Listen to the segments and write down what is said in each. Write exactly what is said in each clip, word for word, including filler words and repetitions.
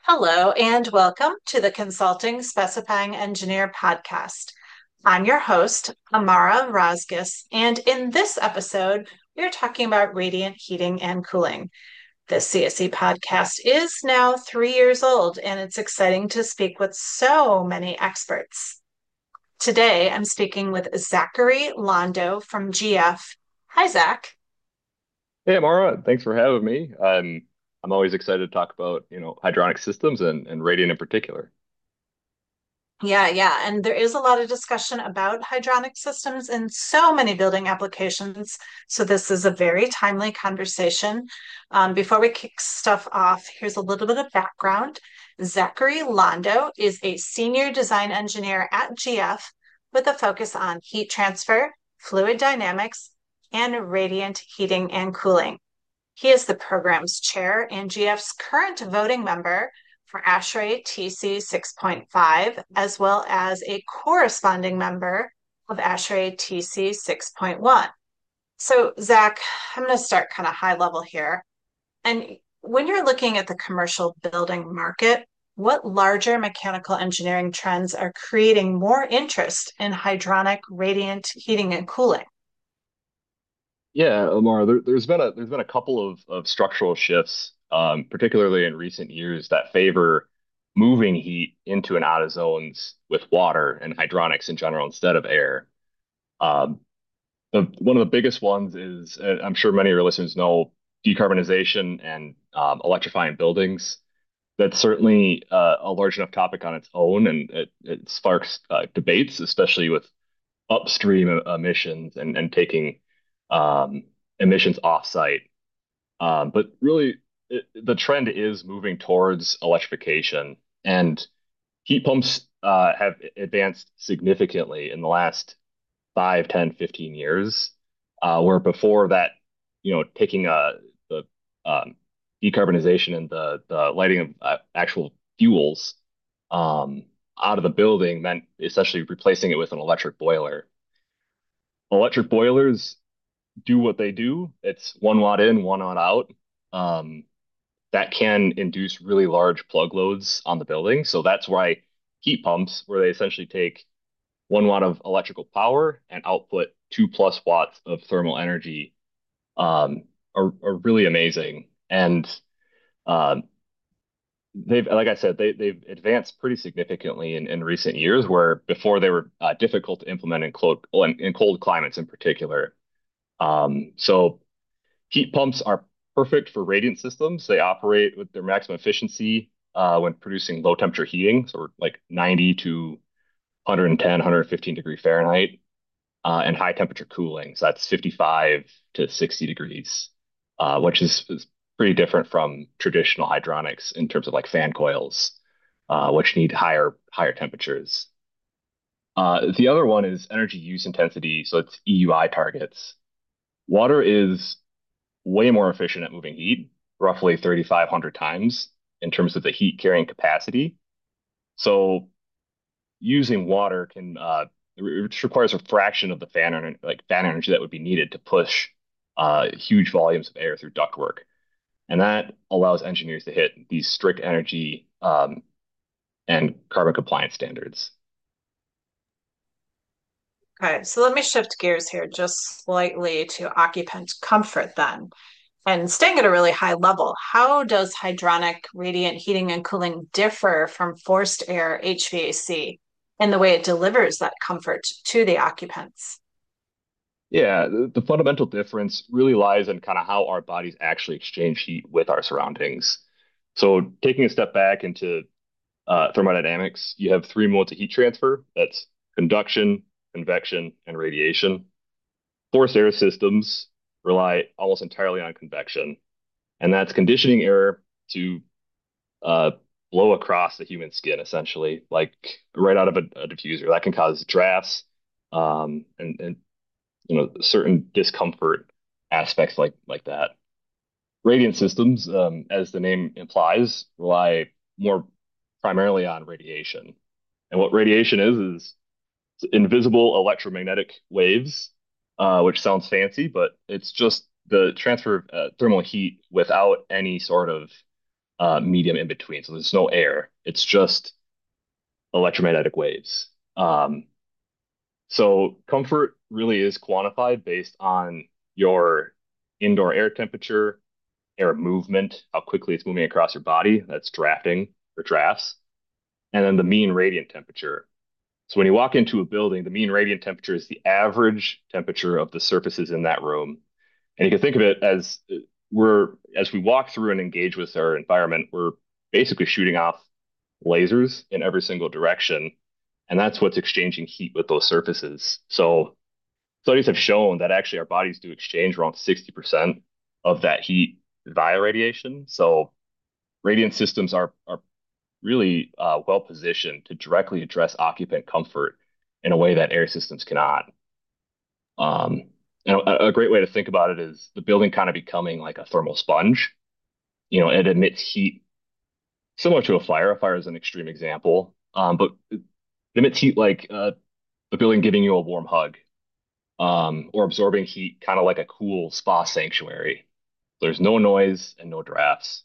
Hello, and welcome to the Consulting Specifying Engineer podcast. I'm your host, Amara Rozgis, and in this episode, we are talking about radiant heating and cooling. This C S E podcast is now three years old, and it's exciting to speak with so many experts. Today, I'm speaking with Zachary Londo from G F. Hi, Zach. Hey, Amara, thanks for having me. I'm I'm always excited to talk about, you know, hydronic systems and, and radiant in particular. Yeah, yeah. And there is a lot of discussion about hydronic systems in so many building applications. So this is a very timely conversation. Um, before we kick stuff off, here's a little bit of background. Zachary Londo is a senior design engineer at G F with a focus on heat transfer, fluid dynamics, and radiant heating and cooling. He is the program's chair and G F's current voting member for ASHRAE T C six point five, as well as a corresponding member of ASHRAE T C six point one. So, Zach, I'm going to start kind of high level here. And when you're looking at the commercial building market, what larger mechanical engineering trends are creating more interest in hydronic radiant heating and cooling? Yeah, Amara, there, there's been a there's been a couple of, of structural shifts, um, particularly in recent years, that favor moving heat into and out of zones with water and hydronics in general instead of air. Um, the, one of the biggest ones is, uh, I'm sure many of your listeners know, decarbonization and um, electrifying buildings. That's certainly uh, a large enough topic on its own, and it, it sparks uh, debates, especially with upstream e- emissions and, and taking um, emissions off-site. Um, but really, it, the trend is moving towards electrification, and heat pumps uh, have advanced significantly in the last five, ten, fifteen years, uh, where before that, you know, taking uh, the um, decarbonization and the, the lighting of uh, actual fuels um, out of the building meant essentially replacing it with an electric boiler. Electric boilers do what they do. It's one watt in, one watt out. Um, that can induce really large plug loads on the building. So that's why heat pumps, where they essentially take one watt of electrical power and output two plus watts of thermal energy, um, are, are really amazing. And um, they've, like I said, they, they've advanced pretty significantly in, in recent years, where before they were uh, difficult to implement in cold, in, in cold climates in particular. Um, so heat pumps are perfect for radiant systems. They operate with their maximum efficiency uh, when producing low temperature heating, so like ninety to one ten, one fifteen degree Fahrenheit, uh, and high temperature cooling. So that's fifty-five to sixty degrees, uh, which is, is pretty different from traditional hydronics in terms of like fan coils, uh, which need higher higher temperatures. Uh, the other one is energy use intensity, so it's E U I targets. Water is way more efficient at moving heat, roughly thirty-five hundred times in terms of the heat carrying capacity. So using water can uh, it requires a fraction of the fan energy, like fan energy that would be needed to push uh, huge volumes of air through ductwork, and that allows engineers to hit these strict energy um, and carbon compliance standards. Okay, so let me shift gears here just slightly to occupant comfort then. And staying at a really high level, how does hydronic radiant heating and cooling differ from forced air H V A C in the way it delivers that comfort to the occupants? Yeah, the, the fundamental difference really lies in kind of how our bodies actually exchange heat with our surroundings. So taking a step back into uh, thermodynamics, you have three modes of heat transfer. That's conduction, convection, and radiation. Forced air systems rely almost entirely on convection, and that's conditioning air to uh, blow across the human skin, essentially, like right out of a, a diffuser. That can cause drafts, um, and, and you know certain discomfort aspects like like that. Radiant systems, um, as the name implies, rely more primarily on radiation. And what radiation is is invisible electromagnetic waves, uh, which sounds fancy, but it's just the transfer of uh, thermal heat without any sort of uh, medium in between. So there's no air. It's just electromagnetic waves. Um, so comfort really is quantified based on your indoor air temperature, air movement, how quickly it's moving across your body. That's drafting or drafts. And then the mean radiant temperature. So when you walk into a building, the mean radiant temperature is the average temperature of the surfaces in that room. And you can think of it as uh, we're, as we walk through and engage with our environment, we're basically shooting off lasers in every single direction. And that's what's exchanging heat with those surfaces. So studies have shown that actually our bodies do exchange around sixty percent of that heat via radiation. So radiant systems are, are really uh, well positioned to directly address occupant comfort in a way that air systems cannot. Um, and a, a great way to think about it is the building kind of becoming like a thermal sponge. You know, it emits heat similar to a fire. A fire is an extreme example, um, but it emits heat like uh, the building giving you a warm hug, um, or absorbing heat, kind of like a cool spa sanctuary. There's no noise and no drafts.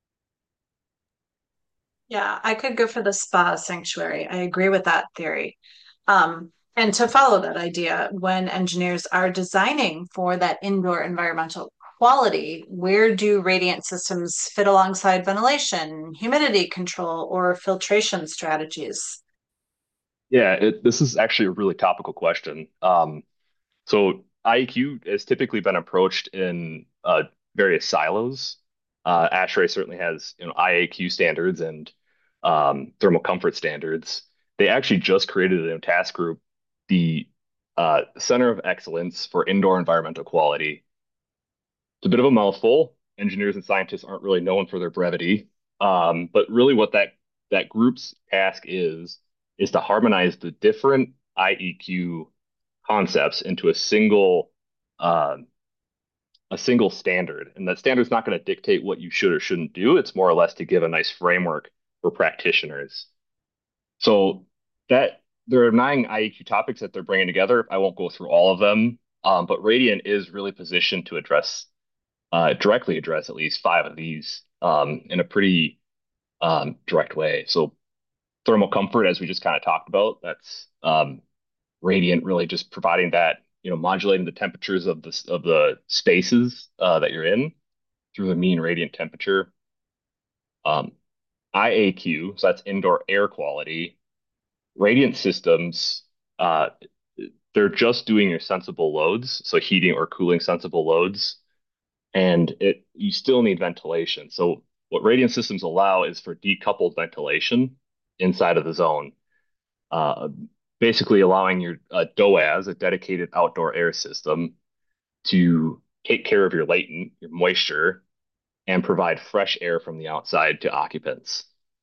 Yeah, I could go for the spa sanctuary. I agree with that theory. Um, and to follow that idea, when engineers are designing for that indoor environmental quality, where do radiant systems fit alongside ventilation, humidity control, or filtration strategies? Yeah, it, this is actually a really topical question. Um, So I E Q has typically been approached in uh, various silos. Uh, ASHRAE certainly has, you know, I A Q standards and um, thermal comfort standards. They actually just created a new task group, the uh, Center of Excellence for Indoor Environmental Quality. It's a bit of a mouthful. Engineers and scientists aren't really known for their brevity, um, but really what that that group's task is is to harmonize the different I E Q concepts into a single uh, a single standard. And that standard is not going to dictate what you should or shouldn't do. It's more or less to give a nice framework for practitioners. So that there are nine I E Q topics that they're bringing together. I won't go through all of them, um, but Radiant is really positioned to address uh, directly address at least five of these um, in a pretty um, direct way. So thermal comfort, as we just kind of talked about, that's um, Radiant really just providing that, you know, modulating the temperatures of the of the spaces uh, that you're in through the mean radiant temperature. Um, I A Q, so that's indoor air quality. Radiant systems, uh, they're just doing your sensible loads, so heating or cooling sensible loads, and it you still need ventilation. So what radiant systems allow is for decoupled ventilation inside of the zone, uh, basically allowing your uh, DOAS, a dedicated outdoor air system, to take care of your latent, your moisture, and provide fresh air from the outside to occupants.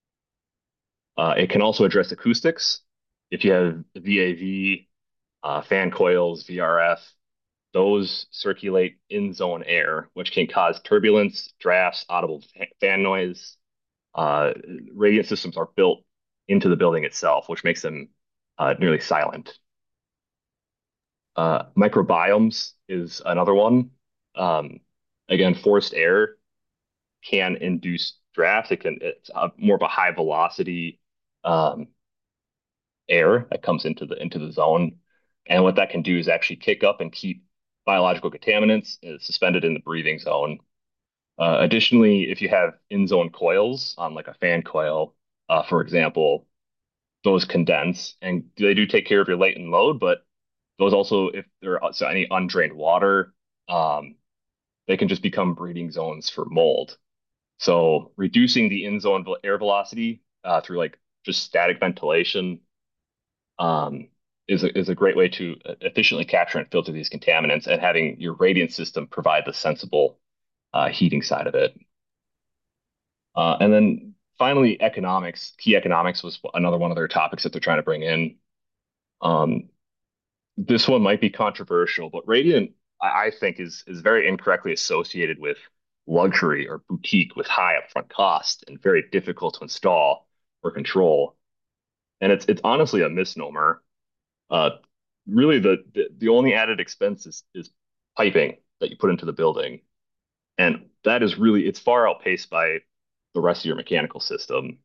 Uh, it can also address acoustics. If you have V A V, uh, fan coils, V R F, those circulate in zone air, which can cause turbulence, drafts, audible fan noise. Uh, radiant systems are built into the building itself, which makes them uh, nearly silent. Uh, microbiomes is another one. Um, again, forced air can induce drafts. It can it's a, more of a high velocity um, air that comes into the into the zone, and what that can do is actually kick up and keep biological contaminants uh, suspended in the breathing zone. Uh, additionally, if you have in-zone coils on like a fan coil, uh, for example, those condense and they do take care of your latent load, but those also, if there are so any undrained water, um, they can just become breeding zones for mold. So reducing the in-zone air velocity uh, through like just static ventilation um, is a, is a great way to efficiently capture and filter these contaminants, and having your radiant system provide the sensible uh, heating side of it. Uh, and then finally, economics. Key economics was another one of their topics that they're trying to bring in. Um, this one might be controversial, but radiant, I, I think, is is very incorrectly associated with luxury or boutique with high upfront cost and very difficult to install or control. And it's it's honestly a misnomer. Uh, really, the, the the only added expense is is piping that you put into the building, and that is really it's far outpaced by the rest of your mechanical system.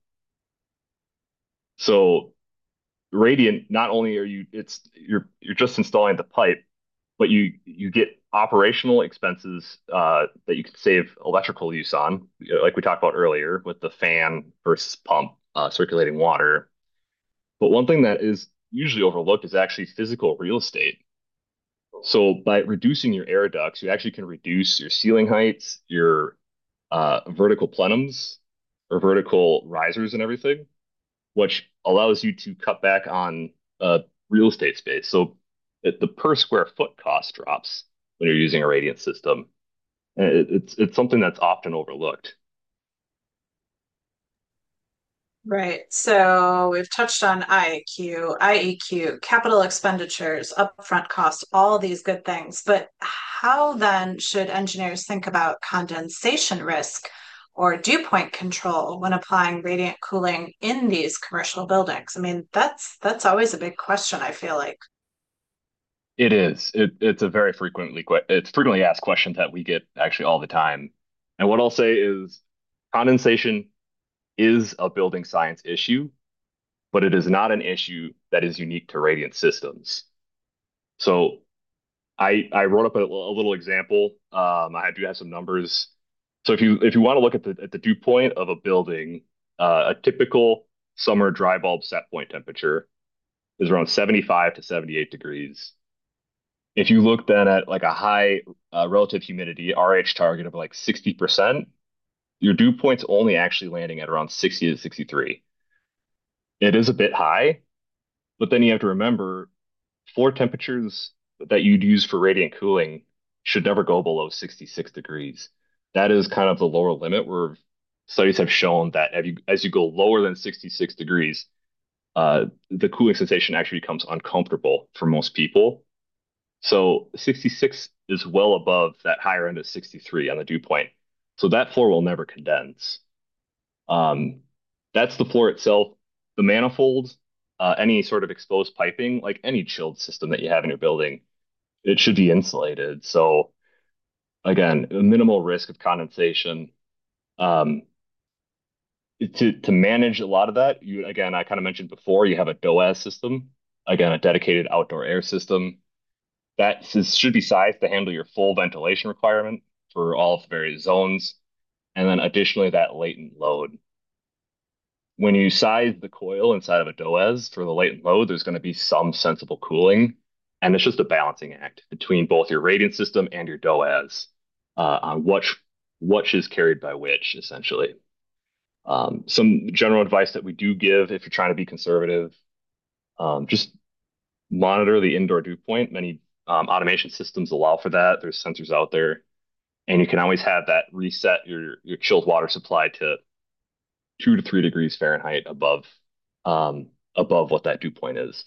So radiant, not only are you it's you're you're just installing the pipe, but you you get operational expenses uh, that you can save electrical use on, you know, like we talked about earlier with the fan versus pump uh, circulating water. But one thing that is usually overlooked is actually physical real estate. So by reducing your air ducts, you actually can reduce your ceiling heights, your uh, vertical plenums or vertical risers and everything, which allows you to cut back on uh, real estate space. So it, the per square foot cost drops when you're using a radiant system. And it, it's it's something that's often overlooked. Right. So we've touched on I A Q, I E Q, capital expenditures, upfront costs, all these good things. But how then should engineers think about condensation risk or dew point control when applying radiant cooling in these commercial buildings? I mean, that's that's always a big question, I feel like. It is. It, it's a very frequently que- it's frequently asked question that we get actually all the time. And what I'll say is condensation is a building science issue, but it is not an issue that is unique to radiant systems. So I I wrote up a, a little example. Um, I do have some numbers. So if you if you want to look at the at the dew point of a building, uh, a typical summer dry bulb set point temperature is around seventy-five to seventy-eight degrees. If you look then at like a high uh, relative humidity R H target of like sixty percent, your dew point's only actually landing at around sixty to sixty-three. It is a bit high, but then you have to remember floor temperatures that you'd use for radiant cooling should never go below sixty-six degrees. That is kind of the lower limit where studies have shown that as you, as you go lower than sixty-six degrees, uh, the cooling sensation actually becomes uncomfortable for most people. So sixty-six is well above that higher end of sixty-three on the dew point. So that floor will never condense. Um, that's the floor itself. The manifold, uh, any sort of exposed piping, like any chilled system that you have in your building, it should be insulated. So again, a minimal risk of condensation. Um, to to manage a lot of that, you again, I kind of mentioned before, you have a DOAS system, again, a dedicated outdoor air system that is, should be sized to handle your full ventilation requirement for all of the various zones, and then additionally that latent load. When you size the coil inside of a DOAS for the latent load, there's going to be some sensible cooling, and it's just a balancing act between both your radiant system and your DOAS uh, on which which is carried by which, essentially. Um, some general advice that we do give if you're trying to be conservative, um, just monitor the indoor dew point. Many um, automation systems allow for that. There's sensors out there, and you can always have that reset your your chilled water supply to two to three degrees Fahrenheit above um, above what that dew point is.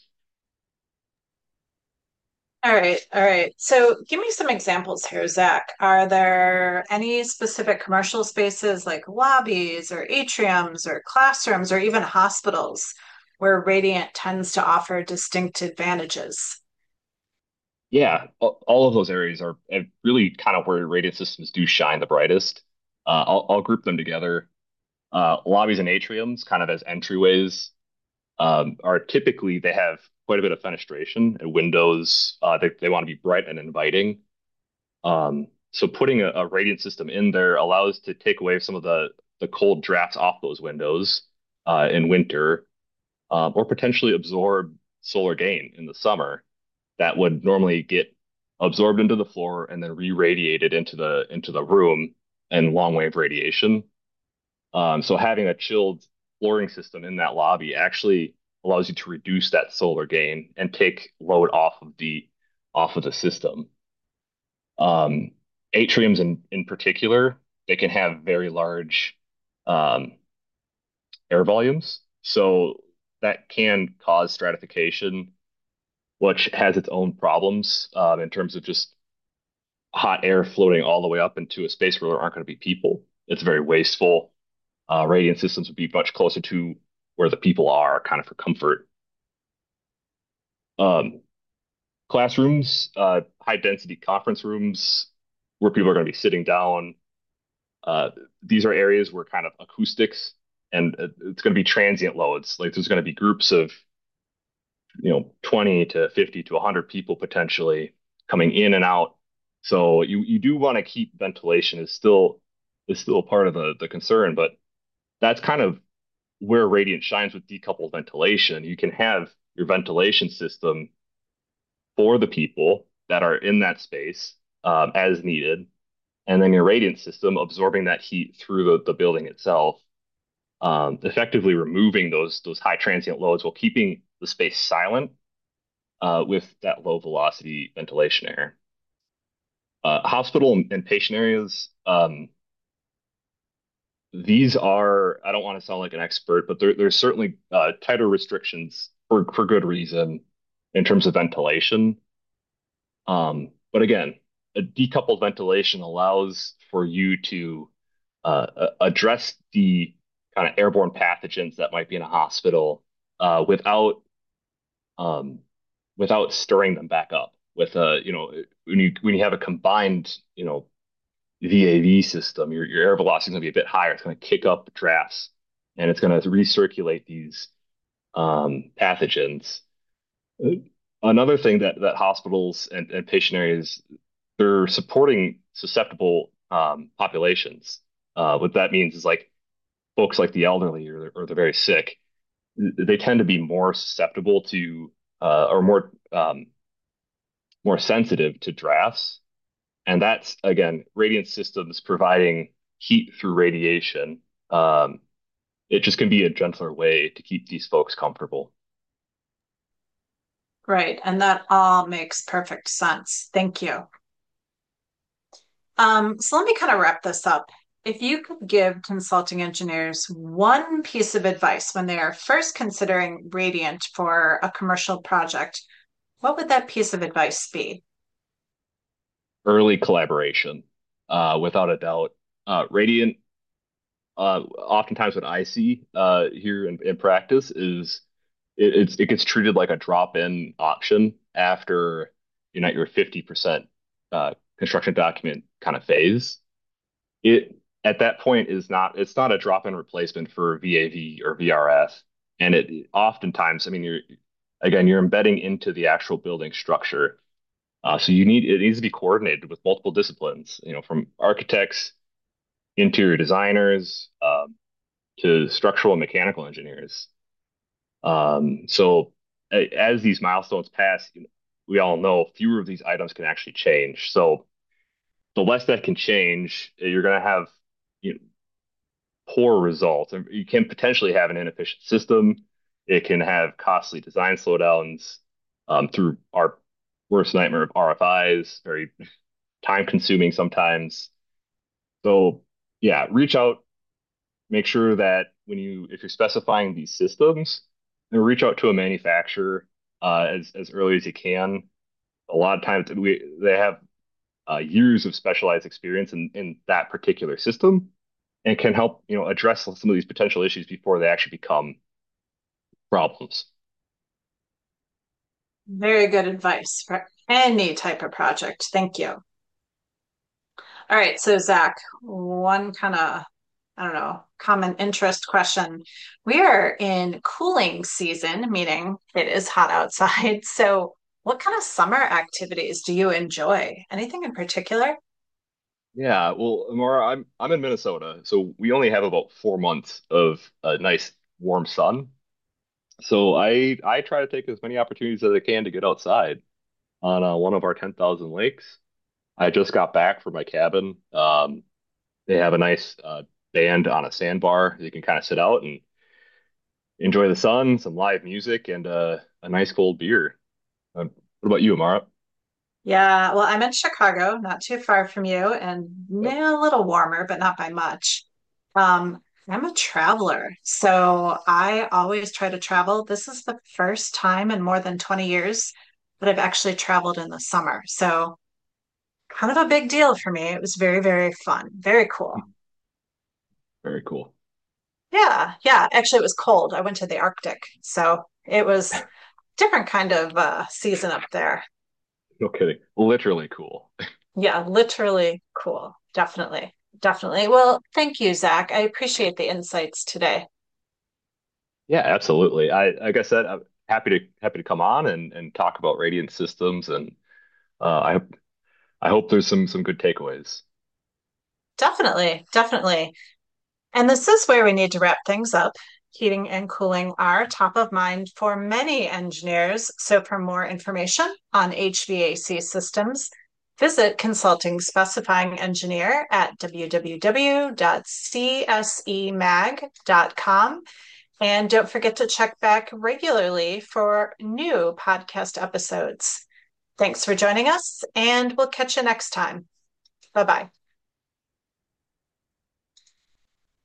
All right, all right. So give me some examples here, Zach. Are there any specific commercial spaces like lobbies or atriums or classrooms or even hospitals where Radiant tends to offer distinct advantages? Yeah, all of those areas are really kind of where radiant systems do shine the brightest. Uh, I'll, I'll group them together. Uh, lobbies and atriums, kind of as entryways, um, are typically they have quite a bit of fenestration and windows. Uh, they they want to be bright and inviting. Um, so putting a, a radiant system in there allows to take away some of the the cold drafts off those windows uh, in winter, um, or potentially absorb solar gain in the summer that would normally get absorbed into the floor and then re-radiated into the into the room and long wave radiation. Um, so having a chilled flooring system in that lobby actually allows you to reduce that solar gain and take load off of the off of the system. Um, Atriums in in particular, they can have very large um, air volumes, so that can cause stratification, which has its own problems um, in terms of just hot air floating all the way up into a space where there aren't going to be people. It's very wasteful. Uh, radiant systems would be much closer to where the people are, kind of for comfort. Um, Classrooms, uh, high density conference rooms where people are going to be sitting down. Uh, these are areas where kind of acoustics and uh, it's going to be transient loads. Like there's going to be groups of, you know, twenty to fifty to one hundred people potentially coming in and out. So you, you do want to keep ventilation is still is still a part of the, the concern, but that's kind of where Radiant shines with decoupled ventilation. You can have your ventilation system for the people that are in that space um, as needed, and then your radiant system absorbing that heat through the, the building itself, um, effectively removing those those high transient loads while keeping the space silent uh, with that low velocity ventilation air. Uh, hospital and, and patient areas, um, these are, I don't want to sound like an expert, but there, there's certainly uh, tighter restrictions for, for good reason in terms of ventilation. Um, but again, a decoupled ventilation allows for you to uh, address the kind of airborne pathogens that might be in a hospital uh, without um, without stirring them back up. With a, you know, when you when you have a combined, you know, V A V system, your your air velocity is going to be a bit higher. It's going to kick up drafts, and it's going to recirculate these um, pathogens. Another thing that that hospitals and, and patient areas they're supporting susceptible um, populations. Uh, what that means is like folks like the elderly or the, or the very sick, they tend to be more susceptible to uh, or more um, more sensitive to drafts. And that's again, radiant systems providing heat through radiation. Um, it just can be a gentler way to keep these folks comfortable. Right. And that all makes perfect sense. Thank you. Um, so let me kind of wrap this up. If you could give consulting engineers one piece of advice when they are first considering Radiant for a commercial project, what would that piece of advice be? Early collaboration, uh, without a doubt. Uh, Radiant, uh, oftentimes what I see uh, here in, in practice is it, it's it gets treated like a drop-in option after you're at your fifty percent uh, construction document kind of phase. It at that point is not it's not a drop-in replacement for V A V or V R F, and it oftentimes, I mean, you're again you're embedding into the actual building structure. Uh, so you need it needs to be coordinated with multiple disciplines, you know, from architects, interior designers, um, to structural and mechanical engineers. Um, so a- as these milestones pass, you know, we all know fewer of these items can actually change. So the less that can change, you're going to have, you know, poor results. And you can potentially have an inefficient system. It can have costly design slowdowns um, through our worst nightmare of R F Is, very time consuming sometimes. So yeah, reach out, make sure that when you, if you're specifying these systems, then reach out to a manufacturer uh, as as early as you can. A lot of times we they have uh, years of specialized experience in in that particular system and can help, you know, address some of these potential issues before they actually become problems. Very good advice for any type of project. Thank you. All right, so Zach, one kind of, I don't know, common interest question. We are in cooling season, meaning it is hot outside. So, what kind of summer activities do you enjoy? Anything in particular? Yeah, well, Amara, I'm I'm in Minnesota, so we only have about four months of a nice warm sun. So I I try to take as many opportunities as I can to get outside on uh, one of our ten thousand lakes. I just got back from my cabin. Um, they have a nice uh, band on a sandbar. You can kind of sit out and enjoy the sun, some live music, and uh, a nice cold beer. Uh, what about you, Amara? Yeah, well, I'm in Chicago, not too far from you, and Yep. yeah, a little warmer, but not by much. Um, I'm a traveler, so I always try to travel. This is the first time in more than twenty years that I've actually traveled in the summer. So, kind of a big deal for me. It was very, very fun, very cool. Very cool. Yeah, yeah. Actually, it was cold. I went to the Arctic, so it was different kind of uh, season up there. No kidding. Literally cool. Yeah, literally cool. Definitely. Definitely. Well, thank you, Zach. I appreciate the insights today. Yeah, absolutely. I like I said, I'm happy to happy to come on and and talk about radiant systems, and uh, I I hope there's some some good takeaways. Definitely, definitely. And this is where we need to wrap things up. Heating and cooling are top of mind for many engineers. So, for more information on H V A C systems, visit Consulting Specifying Engineer at w w w dot c s e mag dot com. And don't forget to check back regularly for new podcast episodes. Thanks for joining us, and we'll catch you next time. Bye bye.